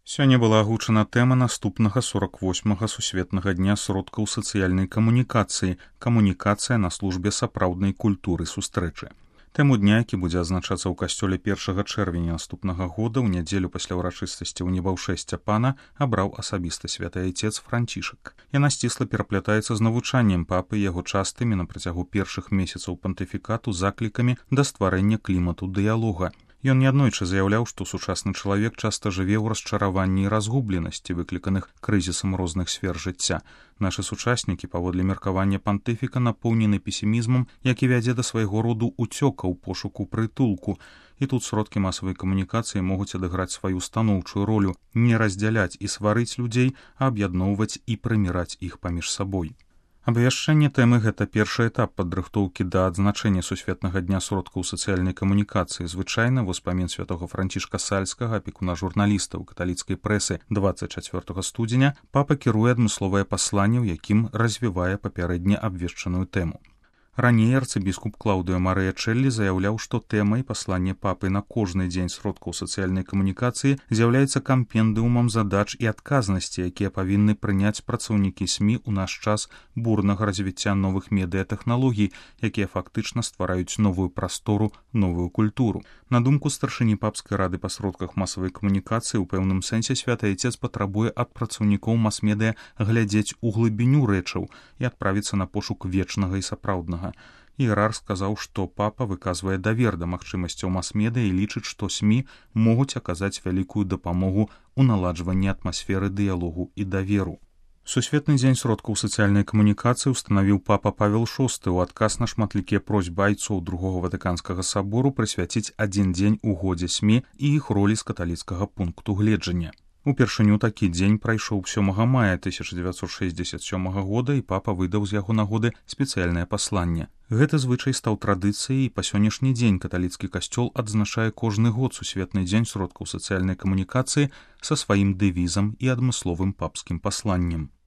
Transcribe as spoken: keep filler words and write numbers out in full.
Сёння была агучана тэма наступнага сорок восьмага сусветнага дня сродкаў сацыяльнай камунікацыі «Камунікацыя на службе сапраўднай культуры сустрэчы». Тэму дня, які будзе адзначацца ў касцёле першага чэрвеня наступнага года, ў нядзелю пасля ўрачыстасці ў небаўшэсця пана абраў асабіста святы айцец Францішак. Яна сцісла пераплятаецца з навучаннем папы яго частымі на працягу першых месяцаў пантыфікату заклікамі да стварэння клімату дыялога. Ён неаднойчы заяўляў, што сучасны чалавек часта жыве ў расчараванні і разгубленасці, выкліканых крызісам розных сфер жыцця. Нашы сучаснікі, паводле меркавання пантыфіка, напоўнены песімізмам, які вядзе да свайго роду уцёка ў пошуку прытулку. І тут сродкі масавай камунікацыі могуць адыграць сваю станоўчую ролю, не раздзяляць і сварыць людзей, а аб'ядноўваць і прыміраць іх паміж сабой. Абвяшчэнне тэмы – гэта першы этап падрыхтоўкі да адзначэння сусветнага дня сродкаў сацыяльнай камунікацыі. Звычайна в успамін святога Францішка Сальскага, апекуна журналістаў каталіцкай прэсы дваццаць чацвёртага студзеня, папа кіруе адмысловае пасланне, у якім развівае папярэдне абвешчаную тэму. Раней арцыбіскуп Клаўдыё Марыя Чэллі заяўляў, што тэма і пасланне папы на кожны дзень сродкаў сацыяльнай камунікацыі з'яўляецца кампендыумам задач і адказнасці, якія павінны прыняць працаўнікі СМІ ў наш час бурнага развіцця новых медыятэхналогій, якія фактычна ствараюць новую прастору, новую культуру. На думку старшыні папскай рады па сродках масавай камунікацыі, у пэўным сэнсе святы айцец патрабуе ад працаўнікоў мас-медыа глядзець у глыбіню рэчаў і адправіцца на пошук вечнага і сапраўднага. Іерарх сказаў, што папа выказвае давер да магчымасцяў мас-медыа і лічыць, што СМІ могуць аказаць вялікую дапамогу ў наладжванні атмасферы дыялогу і даверу. Сусветны дзень сродкаў сацыяльнай камунікацыі устанавіў папа Павел шосты ў адказ на шматлікія просьбы айцоў другога Ватыканскага сабору прысвяціць адзін дзень у годзе СМІ і іх ролі з каталіцкага пункту гледжання. Упершыню такі дзень прайшоў сёмага мая тысяча дзевяцьсот шэсцьдзесят сёмага года, і папа выдаў з яго нагоды спецыяльнае пасланне. Гэты звычай стаў традыцыяй, і па сённяшні дзень каталіцкі касцёл адзначае кожны год сусветны дзень сродкаў сацыяльнай камунікацыі са сваім дэвізам і адмысловым папскім пасланнем.